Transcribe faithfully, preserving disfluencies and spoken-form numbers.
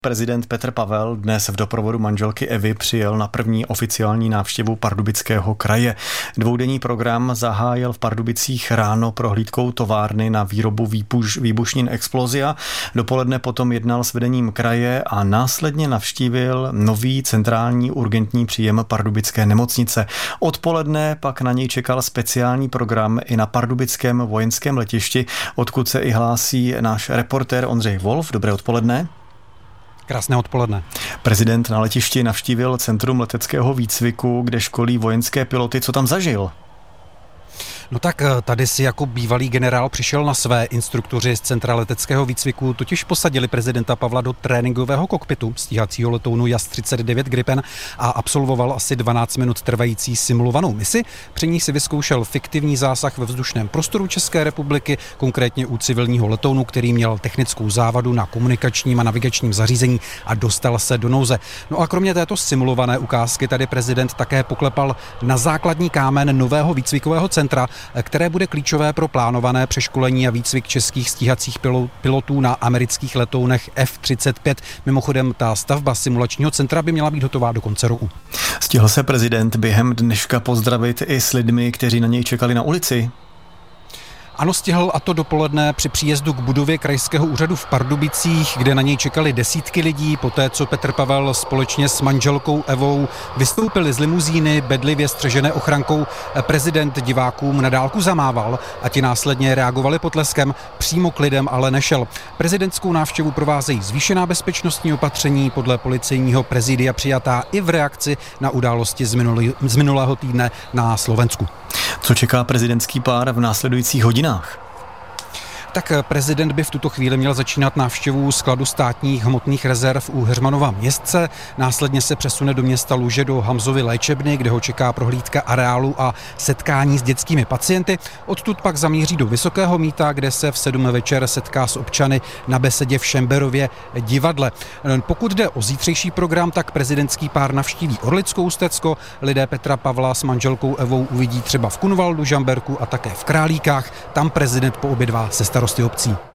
Prezident Petr Pavel dnes v doprovodu manželky Evy přijel na první oficiální návštěvu Pardubického kraje. Dvoudenní program zahájil v Pardubicích ráno prohlídkou továrny na výrobu výbuš, výbušnin Explozia. Dopoledne potom jednal s vedením kraje a následně navštívil nový centrální urgentní příjem pardubické nemocnice. Odpoledne pak na něj čekal speciální program i na pardubickém vojenském letišti, odkud se i hlásí náš reportér Ondřej Wolf. Dobré odpoledne. Krásné odpoledne. Prezident na letišti navštívil Centrum leteckého výcviku, kde školí vojenské piloty. Co tam zažil? No tak tady si jako bývalý generál přišel na své. Instruktoři z Centra leteckého výcviku totiž posadili prezidenta Pavla do tréninkového kokpitu stíhacího letounu Jas třicet devět Gripen a absolvoval asi dvanáct minut trvající simulovanou misi. Při ní si vyzkoušel fiktivní zásah ve vzdušném prostoru České republiky, konkrétně u civilního letounu, který měl technickou závadu na komunikačním a navigačním zařízení a dostal se do nouze. No a kromě této simulované ukázky tady prezident také poklepal na základní kámen nového výcvikového centra, které bude klíčové pro plánované přeškolení a výcvik českých stíhacích pilotů na amerických letounech F třicet pět. Mimochodem, ta stavba simulačního centra by měla být hotová do konce roku. Stihl se prezident během dneška pozdravit i s lidmi, kteří na něj čekali na ulici? Ano, stihl, a to dopoledne při příjezdu k budově krajského úřadu v Pardubicích, kde na něj čekali desítky lidí, poté co Petr Pavel společně s manželkou Evou vystoupili z limuzíny bedlivě střežené ochrankou. Prezident divákům na dálku zamával a ti následně reagovali potleskem, přímo k lidem ale nešel. Prezidentskou návštěvu provázejí zvýšená bezpečnostní opatření, podle policejního prezidia přijatá i v reakci na události z, minulý, z minulého týdne na Slovensku. Co čeká prezidentský pár v následujících hodinách? Tak prezident by v tuto chvíli měl začínat návštěvu skladu státních hmotných rezerv u Heřmanova Městce. Následně se přesune do města Luže do Hamzovy léčebny, kde ho čeká prohlídka areálu a setkání s dětskými pacienty. Odtud pak zamíří do Vysokého Mýta, kde se v sedm večer setká s občany na besedě v Šemberově divadle. Pokud jde o zítřejší program, tak prezidentský pár navštíví Orlickou Stecko. Lidé Petra Pavla s manželkou Evou uvidí třeba v Kunvaldu, Žamberku a také v Králíkách. Tam prezident poobědvá se starosty obcí.